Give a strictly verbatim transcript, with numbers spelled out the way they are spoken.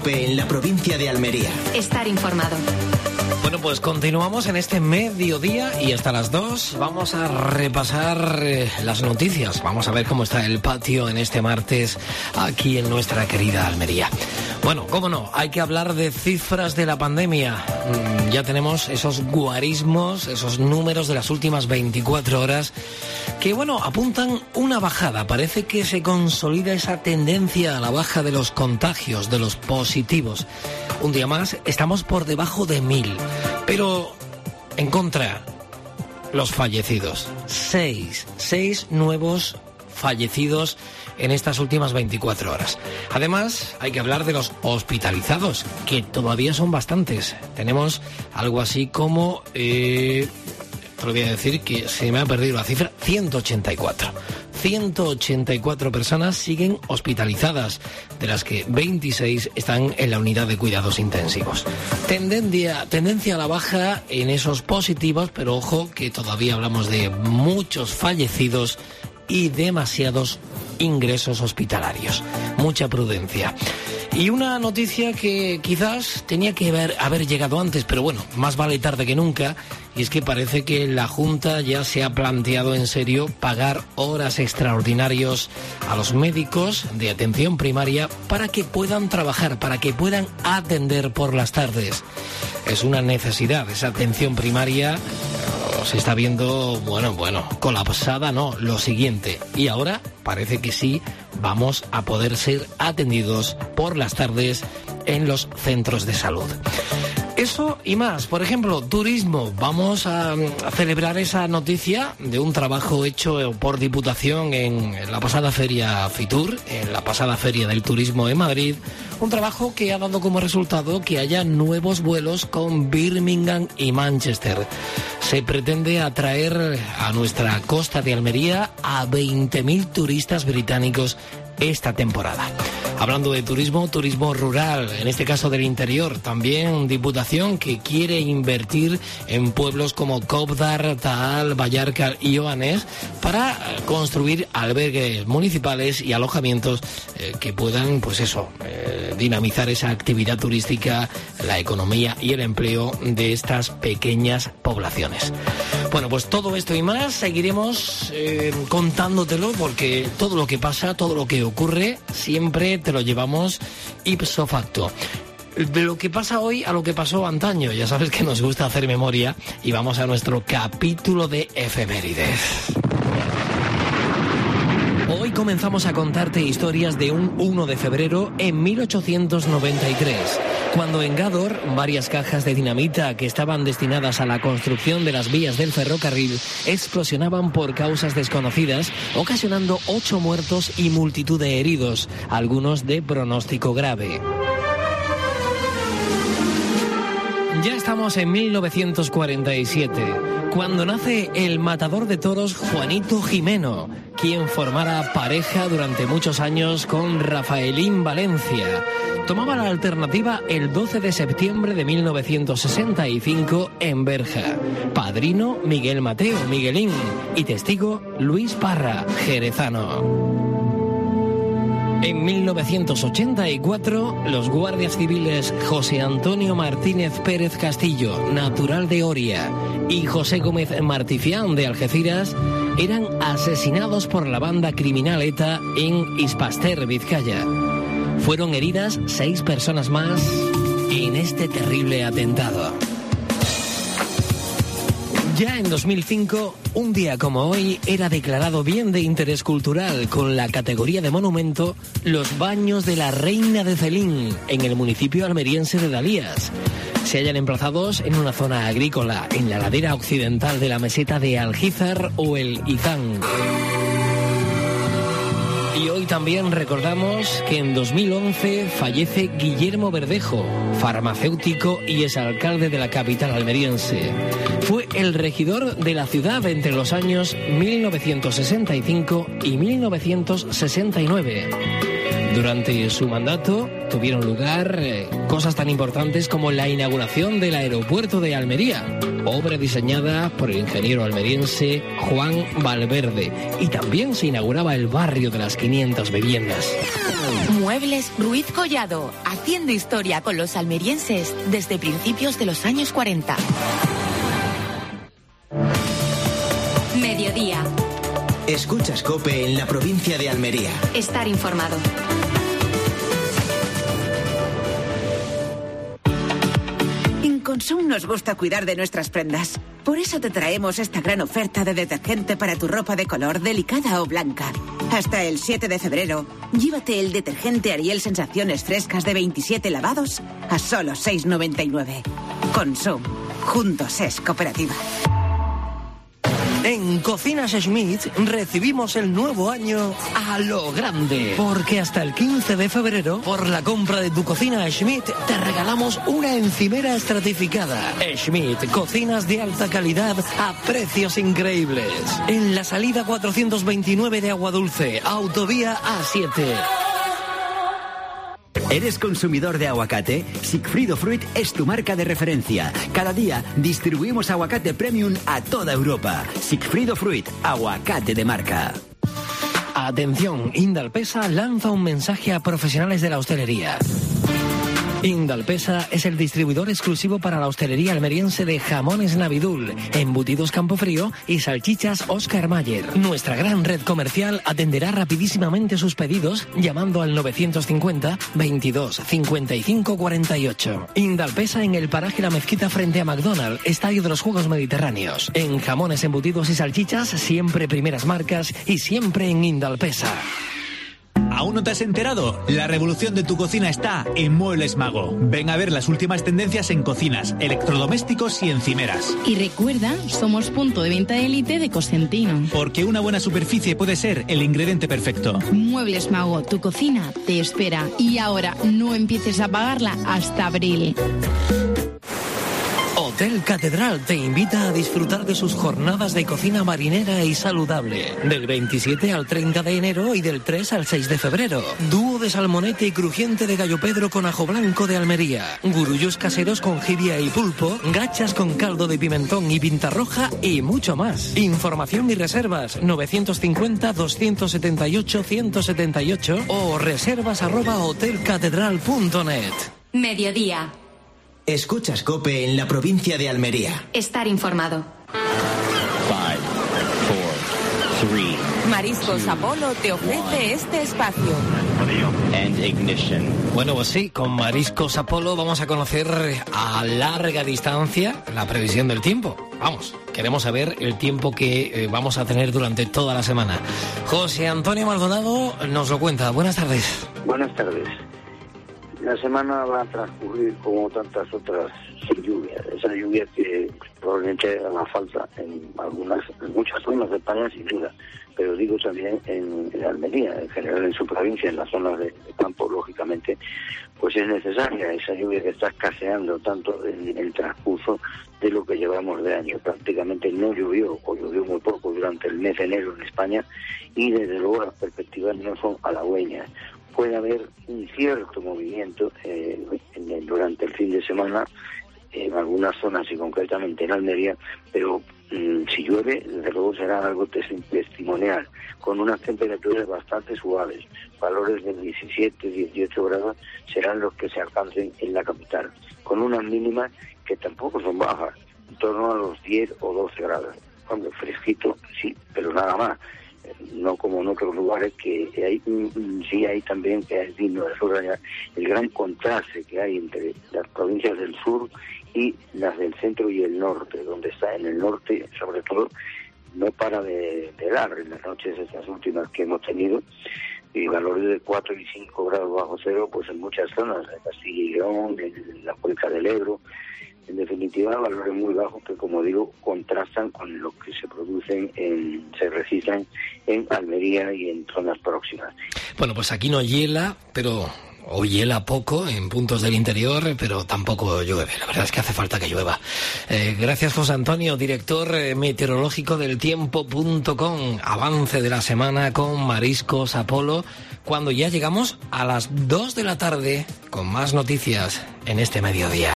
COPE en la provincia de Almería. Estar informado. Bueno, pues continuamos en este mediodía y hasta las dos vamos a repasar eh, las noticias. Vamos a ver cómo está el patio en este martes aquí en nuestra querida Almería. Bueno, cómo no, hay que hablar de cifras de la pandemia. Mm, ya tenemos esos guarismos, esos números de las últimas veinticuatro horas que, bueno, apuntan una bajada. Parece que se consolida esa tendencia a la baja de los contagios, de los positivos. Un día más estamos por debajo de mil. Pero en contra, los fallecidos. Seis, seis nuevos fallecidos en estas últimas veinticuatro horas. Además, hay que hablar de los hospitalizados, que todavía son bastantes. Tenemos algo así como, eh, te lo voy a decir que se me ha perdido la cifra, ciento ochenta y cuatro. ciento ochenta y cuatro personas siguen hospitalizadas, de las que veintiséis están en la unidad de cuidados intensivos. Tendencia, tendencia a la baja en esos positivos, pero ojo que todavía hablamos de muchos fallecidos y demasiados ingresos hospitalarios. Mucha prudencia. Y una noticia que quizás tenía que haber, haber llegado antes, pero bueno, más vale tarde que nunca, y es que parece que la Junta ya se ha planteado en serio pagar horas extraordinarias a los médicos de atención primaria para que puedan trabajar, para que puedan atender por las tardes. Es una necesidad, esa atención primaria se está viendo, bueno, bueno, colapsada, no, lo siguiente. Y ahora parece que sí vamos a poder ser atendidos por las tardes en los centros de salud. Eso y más. Por ejemplo, turismo. Vamos a, a celebrar esa noticia de un trabajo hecho por Diputación en, en la pasada feria Fitur, en la pasada feria del turismo en Madrid. Un trabajo que ha dado como resultado que haya nuevos vuelos con Birmingham y Manchester. Se pretende atraer a nuestra costa de Almería a veinte mil turistas británicos esta temporada. Hablando de turismo, turismo rural, en este caso del interior, también Diputación que quiere invertir en pueblos como Cobdar, Taal, Vallarca y Oanes para construir albergues municipales y alojamientos eh, que puedan, pues eso, eh, dinamizar esa actividad turística, la economía y el empleo de estas pequeñas poblaciones. Bueno, pues todo esto y más seguiremos eh, contándotelo, porque todo lo que pasa, todo lo que ocurre, siempre te lo llevamos ipso facto. De lo que pasa hoy a lo que pasó antaño. Ya sabes que nos gusta hacer memoria y vamos a nuestro capítulo de efemérides. Hoy comenzamos a contarte historias de un uno de febrero en mil ochocientos noventa y tres, cuando en Gádor varias cajas de dinamita que estaban destinadas a la construcción de las vías del ferrocarril explosionaban por causas desconocidas, ocasionando ocho muertos y multitud de heridos, algunos de pronóstico grave. Ya estamos en mil novecientos cuarenta y siete, cuando nace el matador de toros Juanito Jimeno, quien formara pareja durante muchos años con Rafaelín Valencia. Tomaba la alternativa el doce de septiembre de mil novecientos sesenta y cinco en Berja. Padrino Miguel Mateo Miguelín y testigo Luis Parra Jerezano. En mil novecientos ochenta y cuatro, los guardias civiles José Antonio Martínez Pérez Castillo, natural de Oria, y José Gómez Martifián de Algeciras eran asesinados por la banda criminal ETA en Ispaster, Vizcaya. Fueron heridas seis personas más en este terrible atentado. Ya en dos mil cinco, un día como hoy, era declarado bien de interés cultural con la categoría de monumento los baños de la Reina de Celín, en el municipio almeriense de Dalías. Se hallan emplazados en una zona agrícola, en la ladera occidental de la meseta de Algízar o el Izán. Y hoy también recordamos que en dos mil once fallece Guillermo Verdejo, farmacéutico y exalcalde de la capital almeriense. Fue el regidor de la ciudad entre los años mil novecientos sesenta y cinco y mil novecientos sesenta y nueve. Durante su mandato tuvieron lugar eh, cosas tan importantes como la inauguración del aeropuerto de Almería, obra diseñada por el ingeniero almeriense Juan Valverde, y también se inauguraba el barrio de las quinientas viviendas. Muebles Ruiz Collado, haciendo historia con los almerienses desde principios de los años cuarenta. Mediodía. Escuchas COPE en la provincia de Almería. Estar informado. En Consum nos gusta cuidar de nuestras prendas. Por eso te traemos esta gran oferta de detergente para tu ropa de color delicada o blanca. Hasta el siete de febrero, llévate el detergente Ariel Sensaciones Frescas de veintisiete lavados a solo seis noventa y nueve. Consum. Juntos es cooperativa. En Cocinas Schmidt recibimos el nuevo año a lo grande, porque hasta el quince de febrero, por la compra de tu cocina Schmidt, te regalamos una encimera estratificada. Schmidt, cocinas de alta calidad a precios increíbles. En la salida cuatrocientos veintinueve de Aguadulce, autovía A siete. ¿Eres consumidor de aguacate? Sigfrido Fruit es tu marca de referencia. Cada día distribuimos aguacate premium a toda Europa. Sigfrido Fruit, aguacate de marca. Atención, Indalpesa lanza un mensaje a profesionales de la hostelería. Indalpesa es el distribuidor exclusivo para la hostelería almeriense de jamones Navidul, embutidos Campofrío y salchichas Oscar Mayer. Nuestra gran red comercial atenderá rapidísimamente sus pedidos llamando al novecientos cincuenta veintidós cincuenta y cinco cuarenta y ocho. Indalpesa en el paraje La Mezquita frente a McDonald's, Estadio de los Juegos Mediterráneos. En jamones, embutidos y salchichas, siempre primeras marcas y siempre en Indalpesa. ¿Aún no te has enterado? La revolución de tu cocina está en Muebles Mago. Ven a ver las últimas tendencias en cocinas, electrodomésticos y encimeras. Y recuerda, somos punto de venta de élite de Cosentino. Porque una buena superficie puede ser el ingrediente perfecto. Muebles Mago, tu cocina te espera. Y ahora no empieces a pagarla hasta abril. Hotel Catedral te invita a disfrutar de sus jornadas de cocina marinera y saludable. Del veintisiete al treinta de enero y del tres al seis de febrero. Dúo de salmonete y crujiente de gallo Pedro con ajo blanco de Almería. Gurullos caseros con jibia y pulpo. Gachas con caldo de pimentón y pinta roja y mucho más. Información y reservas novecientos cincuenta doscientos setenta y ocho ciento setenta y ocho o reservas arroba hotelcatedral punto net. Mediodía. Escuchas COPE en la provincia de Almería. Estar informado. Five, four, three, Mariscos Apolo te ofrece este espacio. and ignition. Bueno, pues sí, con Mariscos Apolo vamos a conocer a larga distancia la previsión del tiempo. Vamos, queremos saber el tiempo que eh, vamos a tener durante toda la semana. José Antonio Maldonado nos lo cuenta. Buenas tardes. Buenas tardes. La semana va a transcurrir como tantas otras sin lluvia. Esa lluvia que probablemente haga falta en algunas, en muchas zonas de España sin duda, pero digo también en, en Almería, en general en su provincia, en las zonas de, de campo, lógicamente, pues es necesaria esa lluvia que está escaseando tanto en el transcurso de lo que llevamos de año. Prácticamente no llovió o llovió muy poco durante el mes de enero en España y desde luego las perspectivas no son halagüeñas. Puede haber un cierto movimiento eh, en el, durante el fin de semana en algunas zonas y concretamente en Almería, pero mmm, si llueve, desde luego será algo testimonial, con unas temperaturas bastante suaves. Valores de diecisiete, dieciocho grados serán los que se alcancen en la capital, con unas mínimas que tampoco son bajas, en torno a los diez o doce grados. Cuando fresquito, sí, pero nada más. No como en otros lugares que hay, sí hay también, que es digno de subrayar, el gran contraste que hay entre las provincias del sur y las del centro y el norte, donde está en el norte, sobre todo, no para de, de dar en las noches estas últimas que hemos tenido, y valores de cuatro y cinco grados bajo cero, pues en muchas zonas, en Castilla y León, en la cuenca del Ebro. En definitiva, valores muy bajos que, como digo, contrastan con lo que se producen, en, se registran en Almería y en zonas próximas. Bueno, pues aquí no hiela, pero o hiela poco en puntos del interior, pero tampoco llueve. La verdad es que hace falta que llueva. Eh, gracias, José Antonio, director eh, meteorológico del tiempo punto com. Avance de la semana con Mariscos Apolo. cuando ya llegamos a las dos de la tarde con más noticias en este mediodía.